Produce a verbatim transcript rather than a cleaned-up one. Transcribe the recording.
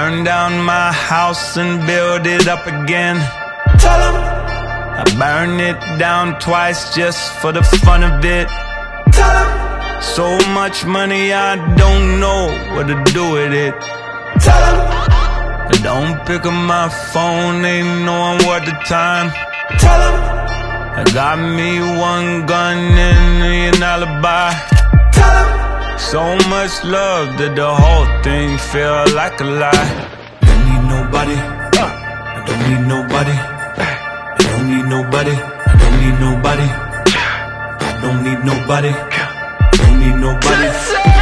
burn down my house and build it up again. Tell 'em I burn it down twice just for the fun of it. Tell 'em so much money I don't know what to do with it. Tell 'em I don't pick up my phone, ain't knowing what the time. Tell 'em I got me one gun and an alibi. Tell 'em so much love that the whole thing feel like a lie. Don't need nobody, I don't need nobody, I don't need nobody, I don't need nobody, I don't need nobody, I don't need nobody.